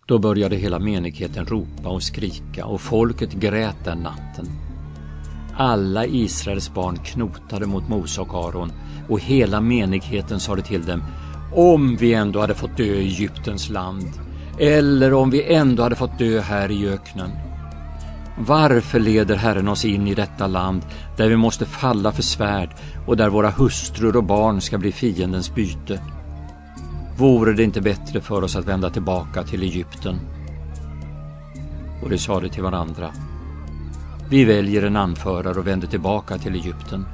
Då började hela menigheten ropa och skrika, och folket grät den natten. Alla Israels barn knotade mot Mose och Aron, och hela menigheten sade till dem: om vi ändå hade fått dö i Egyptens land, eller om vi ändå hade fått dö här i öknen. Varför leder Herren oss in i detta land där vi måste falla för svärd och där våra hustrur och barn ska bli fiendens byte? Vore det inte bättre för oss att vända tillbaka till Egypten? Och de sade till varandra: vi väljer en anförare och vänder tillbaka till Egypten.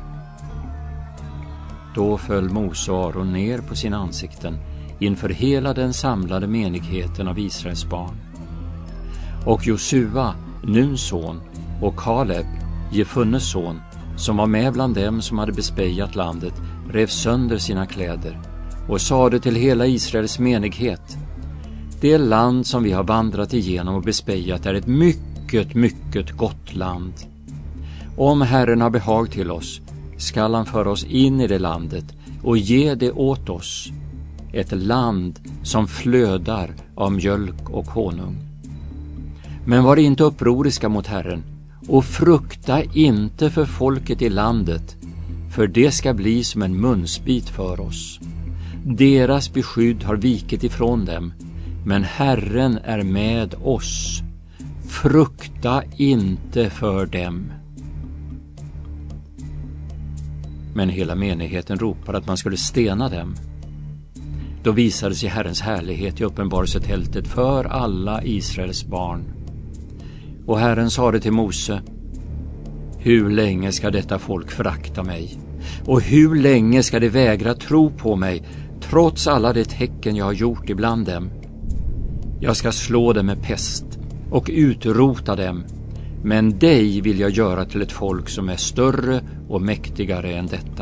Då föll Mose och Aron ner på sina ansikten inför hela den samlade menigheten av Israels barn. Och Josua, Nuns son, och Kaleb, Jefunnes son, som var med bland dem som hade bespejat landet, rev sönder sina kläder och sade till hela Israels menighet: det land som vi har vandrat igenom och bespejat är ett mycket, mycket gott land. Om Herren har behag till oss, skall han föra oss in i det landet och ge det åt oss, ett land som flödar av mjölk och honung. Men var inte upproriska mot Herren, och frukta inte för folket i landet, för det ska bli som en munsbit för oss. Deras beskydd har vikit ifrån dem, men Herren är med oss. Frukta inte för dem. Men hela menigheten ropade att man skulle stena dem. Då visade sig Herrens härlighet i uppenbarelsetältet för alla Israels barn. Och Herren sade till Mose: hur länge ska detta folk förakta mig? Och hur länge ska de vägra tro på mig, trots alla de tecken jag har gjort ibland dem? Jag ska slå dem med pest och utrota dem, men dig vill jag göra till ett folk som är större och mäktigare än detta.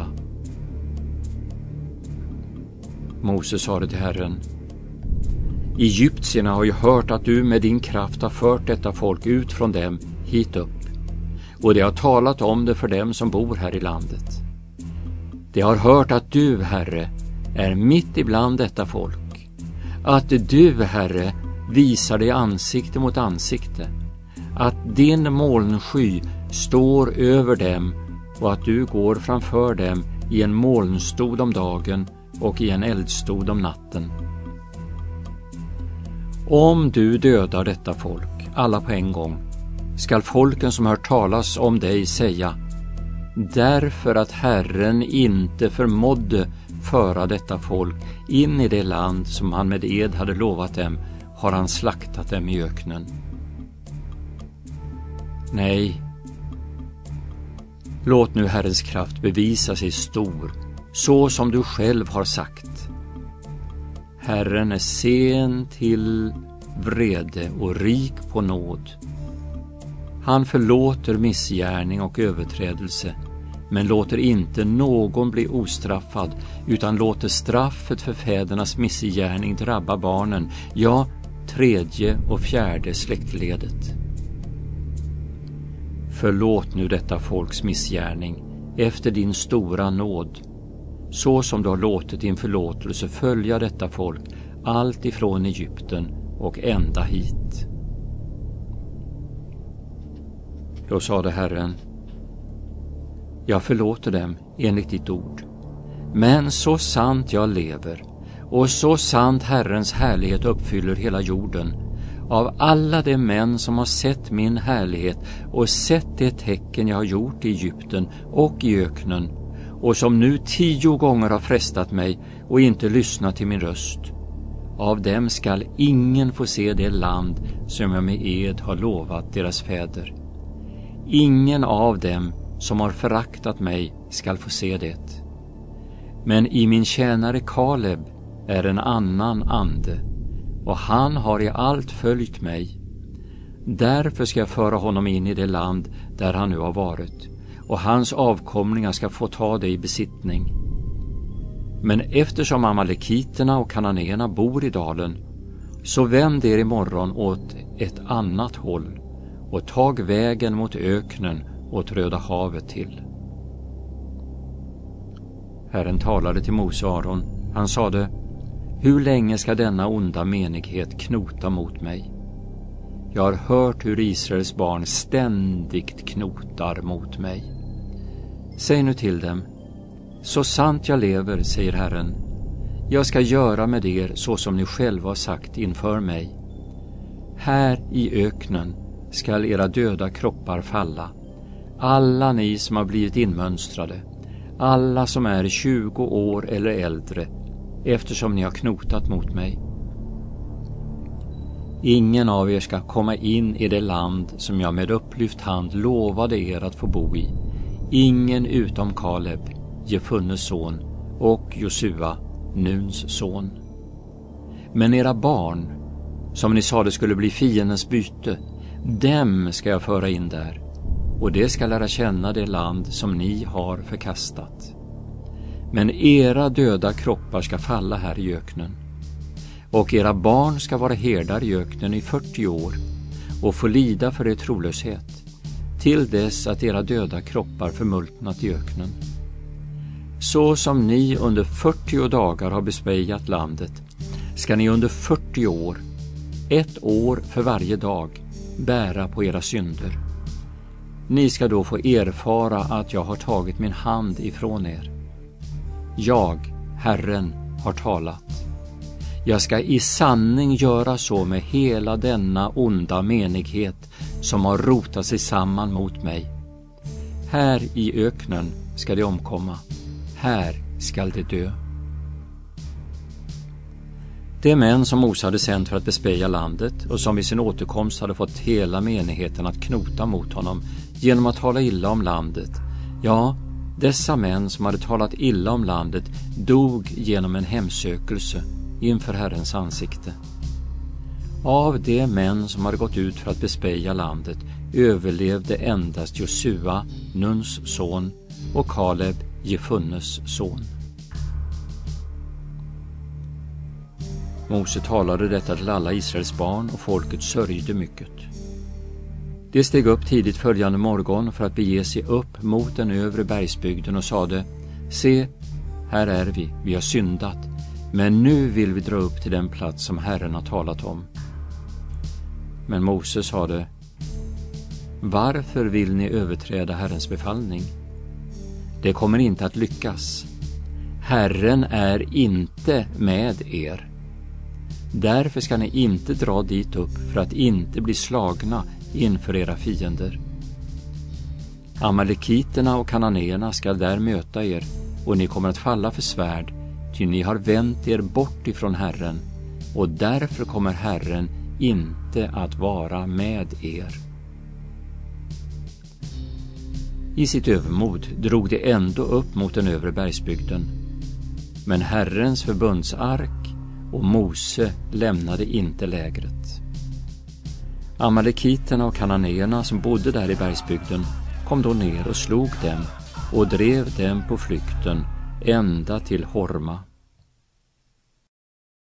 Mose sade till Herren: Egyptierna har ju hört att du med din kraft har fört detta folk ut från dem hit upp, och de har talat om det för dem som bor här i landet. De har hört att du, Herre, är mitt ibland detta folk, att du, Herre, visar dig ansikte mot ansikte, att din molnsky står över dem och att du går framför dem i en molnstod om dagen och i en eldstod om natten. Om du dödar detta folk, alla på en gång, skall folken som hört talas om dig säga: därför att Herren inte förmådde föra detta folk in i det land som han med ed hade lovat dem, har han slaktat dem i öknen. Nej, låt nu Herrens kraft bevisa sig stor, så som du själv har sagt. Herren är sen till vrede och rik på nåd. Han förlåter missgärning och överträdelse, men låter inte någon bli ostraffad, utan låter straffet för fädernas missgärning drabba barnen, ja, 3:e och 4:e släktledet. Förlåt nu detta folks missgärning efter din stora nåd, så som du har låtit din förlåtelse följa detta folk allt ifrån Egypten och ända hit. Då sade Herren: jag förlåter dem enligt ditt ord, men så sant jag lever och så sant Herrens härlighet uppfyller hela jorden, av alla de män som har sett min härlighet och sett det tecken jag har gjort i Egypten och i öknen, och som nu 10 gånger har frestat mig och inte lyssnat till min röst, av dem skall ingen få se det land som jag med ed har lovat deras fäder. Ingen av dem som har föraktat mig skall få se det. Men i min tjänare Kaleb är en annan ande, och han har i allt följt mig. Därför ska jag föra honom in i det land där han nu har varit, och hans avkomlingar ska få ta det i besittning. Men eftersom amalekiterna och kananéerna bor i dalen, så vänd er imorgon åt ett annat håll och tag vägen mot öknen åt Röda havet till. Herren talade till Mose och Aron. Han sade: Hur länge ska denna onda menighet knota mot mig? Jag har hört hur Israels barn ständigt knotar mot mig. Säg nu till dem, så sant jag lever, säger Herren, jag ska göra med er så som ni själva har sagt inför mig. Här i öknen skall era döda kroppar falla, alla ni som har blivit inmönstrade, alla som är 20 år eller äldre, eftersom ni har knotat mot mig. Ingen av er ska komma in i det land som jag med upplyft hand lovade er att få bo i, ingen utom Kaleb, Jefunnes son, och Josua, Nuns son. Men era barn, som ni sade skulle bli fiendens byte, dem ska jag föra in där, och det ska lära känna det land som ni har förkastat. Men era döda kroppar ska falla här i öknen, och era barn ska vara herdar i öknen i 40 år och få lida för er trolöshet, till dess att era döda kroppar förmultnat i öknen. Så som ni under 40 dagar har bespejat landet, ska ni under 40 år, 1 år för varje dag, bära på era synder. Ni ska då få erfara att jag har tagit min hand ifrån er. Jag, Herren, har talat. Jag ska i sanning göra så med hela denna onda menighet som har rotat sig samman mot mig. Här i öknen ska de omkomma. Här skall de dö. De män som Mose hade sänt för att bespeja landet och som vid sin återkomst hade fått hela menigheten att knota mot honom genom att tala illa om landet, ja, dessa män som hade talat illa om landet dog genom en hemsökelse inför Herrens ansikte. Av de män som hade gått ut för att bespeja landet överlevde endast Josua, Nuns son, och Kaleb, Jefunnes son. Mose talade detta till alla Israels barn, och folket sörjde mycket. De steg upp tidigt följande morgon för att bege sig upp mot den övre bergsbygden och sade: Se, här är vi har syndat, men nu vill vi dra upp till den plats som Herren har talat om. Men Mose sade: Varför vill ni överträda Herrens befallning? Det kommer inte att lyckas. Herren är inte med er. Därför ska ni inte dra dit upp för att inte bli slagna inför era fiender. Amalekiterna och kananéerna ska där möta er, och ni kommer att falla för svärd, ty ni har vänt er bort ifrån Herren, och därför kommer Herren inte att vara med er. I sitt övermod drog de ändå upp mot den övre bergsbygden, men Herrens förbundsark och Mose lämnade inte lägret. Amalekiterna och kananéerna som bodde där i bergsbygden kom då ner och slog dem och drev dem på flykten ända till Horma.